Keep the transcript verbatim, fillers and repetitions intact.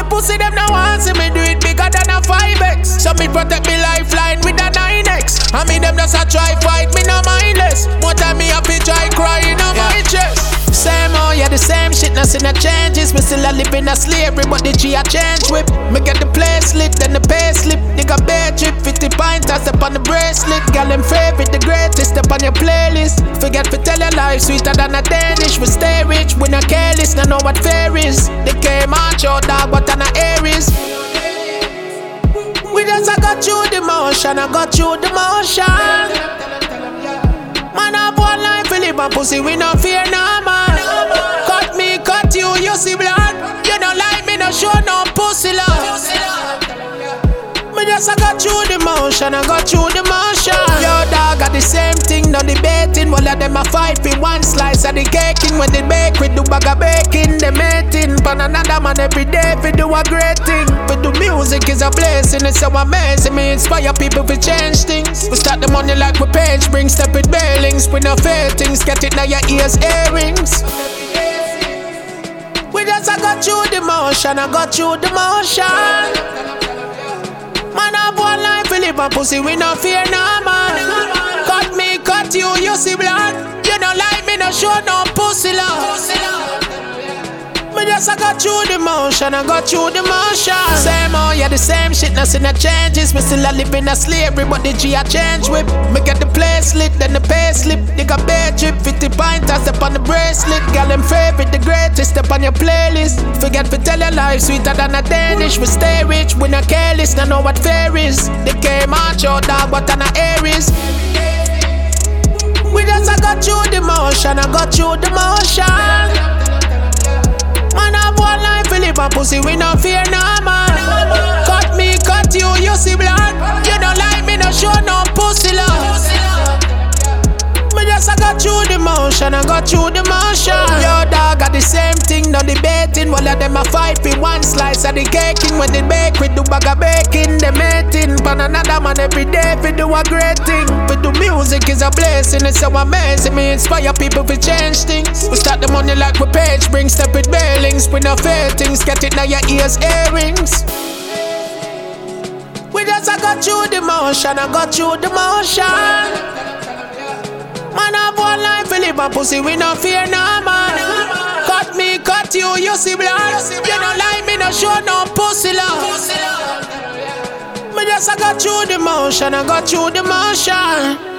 the pussy them now want see me do it bigger than a five X. So me protect me lifeline with a nine X. I mean them just a try fight me no mindless. More time me happy try crying on my chest. Same oh yeah the same shit, nothing a changes. Me still a live in a slavery but the G a change whip. Me get the place lit then the pay slip. Nigga bad trip fifty pints I step on the bracelet. Girl them favorite the greatest step on your playlist. Forget to tell your life sweeter than a Danish. We stay rich we not careless, no know what fair is. They came out your dog but on a Aries. We just I got you the motion, I got you the motion. Man up one line for live and pussy we no fear no man. Cut me, cut you, you see blood. You don't like me, no show no pussy love. Me just I got you the motion, I got you the motion. Yo dog got the same thing, no debating. All of them a fight for one slice of the caking. When they bake with the bag of baking, they mating. Pan another man every day for do a great thing. For the music is a blessing, it's so amazing. Me inspire people to change things. We start the money like we page, bring step with bailings. We no fair things, get it now your ears earrings. We just I got you the motion, I got you the motion. Man up one life for live and pussy we no fear no man. Cut me, cut you, you see blood. You don't like me, no show no pussy love. Me just I got you the motion, I got you the motion. Same oh yeah the same shit, nothing a changes. Me still a live in a slavery but the G a change whip. Me get the place lit then the pay slip. Nigga bad trip fifty pints I step on the bracelet. Girl them favorite the greatest step on your playlist. Forget to tell your life sweeter than a Danish. We stay rich we not careless, no know what fair is. They came out your dog but on a Aries. We just I got you the motion, I got you the motion. Man have one life for live and pussy we no fear no man. Cut me, cut you, you see blood. You don't like me, no show no pussy love. Me just I got you the motion, I got you the motion. Yo dog got the same thing, no debating. All of them a fight for one slice of the caking. When they bake with the bag of baking, they mating. Pan another man every day for do a great thing. For the music is a blessing, it's so amazing. Me inspire people to change things. We start the money like we page, bring step with bailings. We no fair things, get it now your ears earrings. We just I got you the motion, I got you the motion. Man have one life for live and pussy we no fear no man. Cut me, cut you, you see blood. You don't like me, no show no pussy love. Me just I got you the motion, I got you the motion.